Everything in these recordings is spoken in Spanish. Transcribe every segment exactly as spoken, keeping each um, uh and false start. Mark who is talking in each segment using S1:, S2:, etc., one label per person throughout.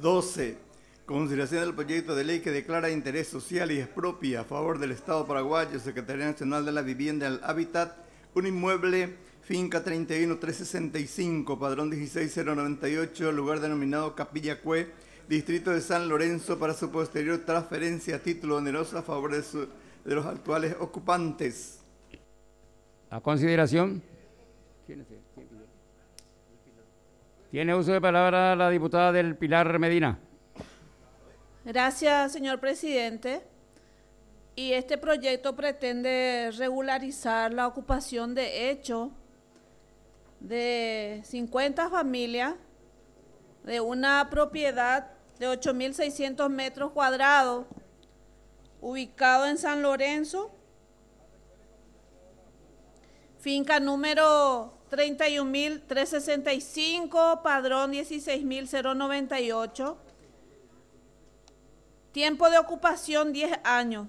S1: doce. Consideración del proyecto de ley que declara interés social y expropia a favor del Estado paraguayo, Secretaría Nacional de la Vivienda y el Hábitat, un inmueble, finca treinta y uno mil trescientos sesenta y cinco, padrón dieciséis mil noventa y ocho, lugar denominado Capilla Cue, distrito de San Lorenzo, para su posterior transferencia a título oneroso a favor de, su, de los actuales ocupantes.
S2: A consideración. Tiene uso de palabra la diputada del Pilar Medina.
S3: Gracias, señor presidente. Y este proyecto pretende regularizar la ocupación de hecho de cincuenta familias de una propiedad de ocho mil seiscientos metros cuadrados, ubicado en San Lorenzo, finca número treinta y un mil trescientos sesenta y cinco, padrón dieciséis mil noventa y ocho, tiempo de ocupación diez años,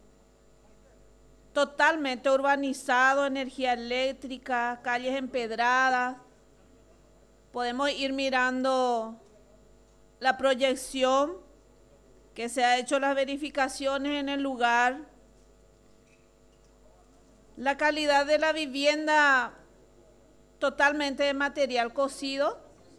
S3: totalmente urbanizado, energía eléctrica, calles empedradas. Podemos ir mirando la proyección que se ha hecho, las verificaciones en el lugar. La calidad de la vivienda totalmente de material cocido.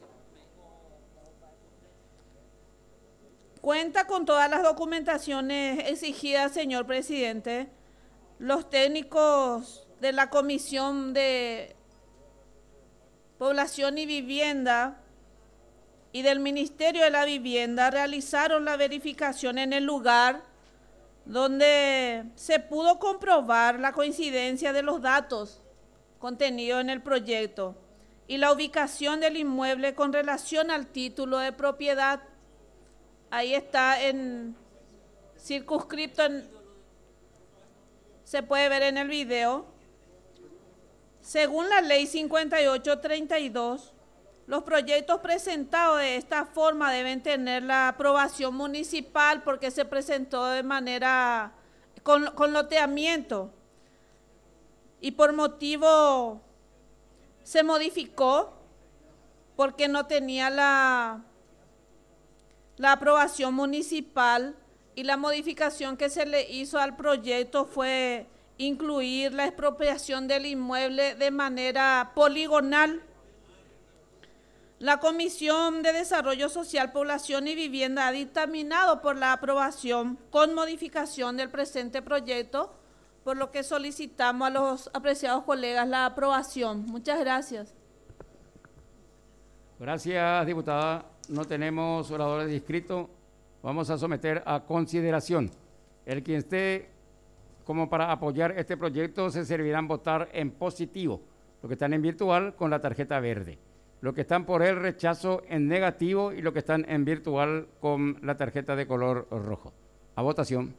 S3: Cuenta con todas las documentaciones exigidas, señor presidente. Los técnicos de la Comisión de Población y Vivienda y del Ministerio de la Vivienda realizaron la verificación en el lugar, donde se pudo comprobar la coincidencia de los datos contenidos en el proyecto y la ubicación del inmueble con relación al título de propiedad. Ahí está en circunscripto, en, se puede ver en el video. Según la ley cincuenta y ocho treinta y dos, los proyectos presentados de esta forma deben tener la aprobación municipal porque se presentó de manera con, con loteamiento y por motivo se modificó porque no tenía la, la aprobación municipal, y la modificación que se le hizo al proyecto fue incluir la expropiación del inmueble de manera poligonal. La Comisión de Desarrollo Social, Población y Vivienda ha dictaminado por la aprobación con modificación del presente proyecto, por lo que solicitamos a los apreciados colegas la aprobación. Muchas gracias.
S2: Gracias, diputada. No tenemos oradores inscritos. Vamos a someter a consideración. El quien esté como para apoyar este proyecto se servirán votar en positivo. Los que están en virtual con la tarjeta verde. Los que están por el rechazo en negativo y los que están en virtual con la tarjeta de color rojo. A votación.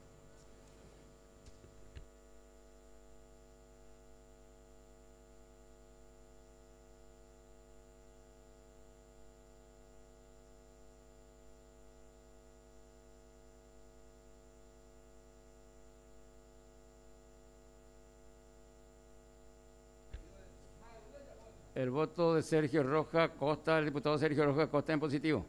S2: El voto de Sergio Rojas Costa, el diputado Sergio Rojas Costa, en positivo.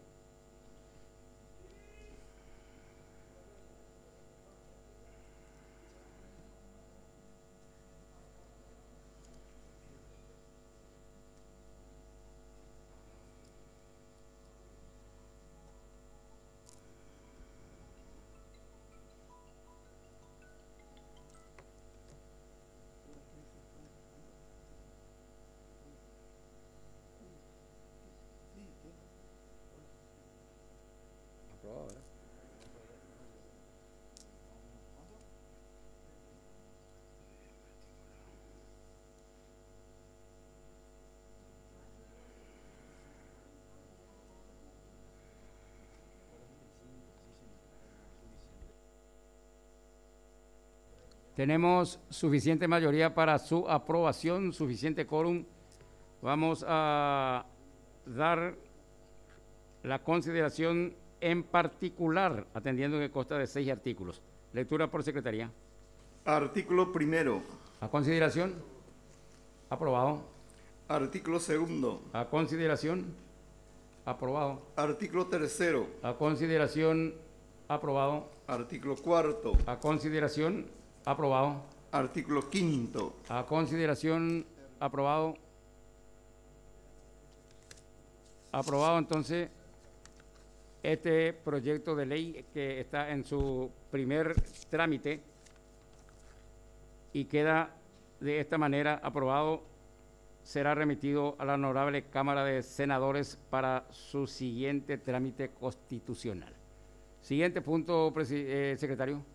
S2: Tenemos suficiente mayoría para su aprobación, suficiente quórum. Vamos a dar la consideración en particular, atendiendo que consta de seis artículos. Lectura por secretaría.
S1: Artículo primero.
S2: A consideración. Aprobado.
S1: Artículo segundo.
S2: A consideración. Aprobado.
S1: Artículo tercero.
S2: A consideración. Aprobado.
S1: Artículo cuarto.
S2: A consideración. Aprobado.
S1: Artículo quinto.
S2: A consideración. Aprobado. Aprobado entonces este proyecto de ley que está en su primer trámite y queda de esta manera aprobado. Será remitido a la Honorable Cámara de Senadores para su siguiente trámite constitucional. Siguiente punto, eh, secretario.